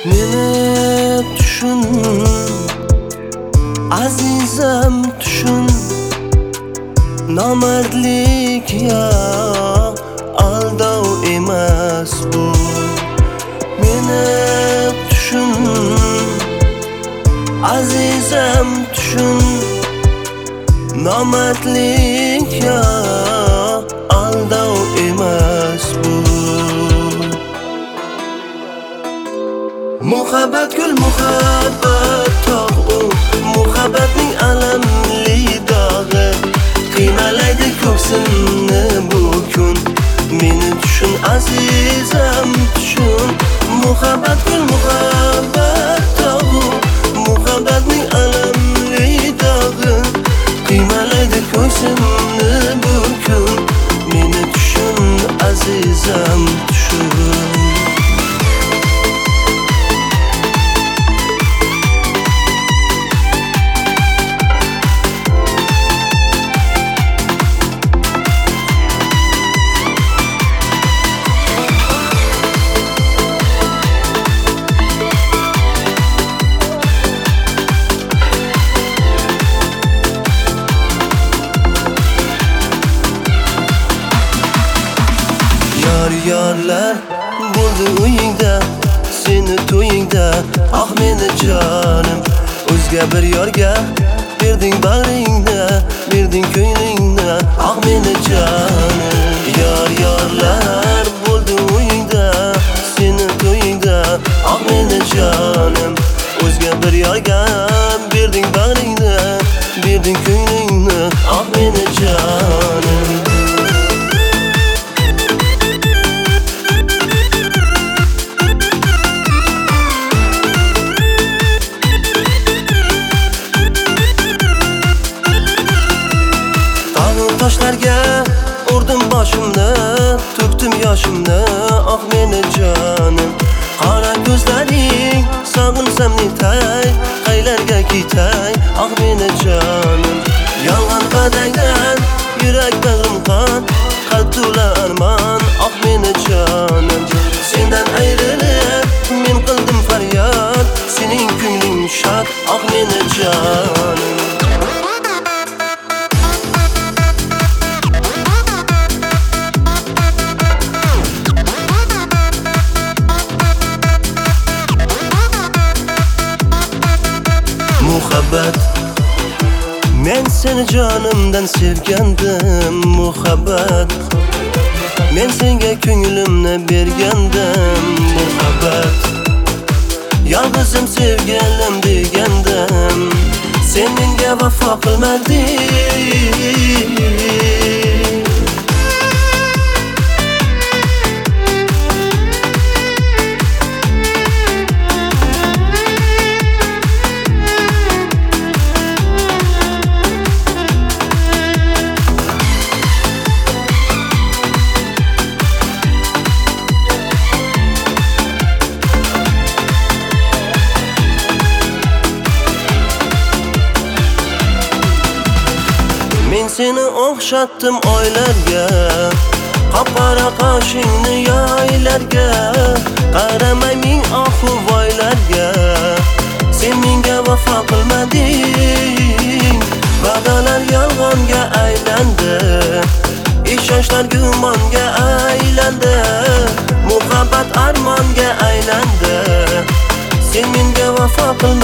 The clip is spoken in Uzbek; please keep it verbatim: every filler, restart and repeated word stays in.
Meni tushun azizam, tushun. Nomardlik ya aldov emas bu. Meni tushun azizam, tushun. Nomardlik ya aldov emas bu. Muhabbat gul, muhabbat tog' u, muhabbatning alamli dog'i qiynalaydi ko'ksimni bu kun. Meni tushun azizam, tushun. Muhabbat gul, muhabbat tog' u, muhabbatning alamli dog'i qiynalaydi ko'ksimni bu kun. Meni tushun azizam, tushun. Yorlar bo'ldi uyingda, seni to'yingda. Ah meni jonim, o'zga bir yorga berding bag'ringda, berding ko'nglingda. Ah meni jonim, yor yorlar bo'ldi uyingda, seni to'yingda. Ah meni jonim, o'zga bir yorga berding bag'ringda, berding ko'nglingda. Ah meni jonim. Toshlarga urdim boshimni, to'kdim yoshimni. Ah meni jonim, qora ko'zlaring sog'insam netay, qaylarga ketay. Ah meni jonim, yolg'on qadangdan yurak bag'rim qon, qalb to'la armon. Ah meni jonim, sendan ayrilib men qildim faryod, sening ko'ngling shod. Ah meni jonim. Muhabbat, men seni jonimdan sevgandim. Muhabbat, men senga ko'nglimni bergandim. Muhabbat, yolg'izim sevganim degandim. Sen menga vafo qilmading. Men seni o'xshatdim oylarga, qop-qora qoshingni yoylarga. Qaramay ming ohu-voylarga, sen menga vafo qilmading. Va'dalar yolg'onga aylandi, ishonchlar gumonga aylandi. Muhabbat armonga aylandi, sen menga vafo qilmading.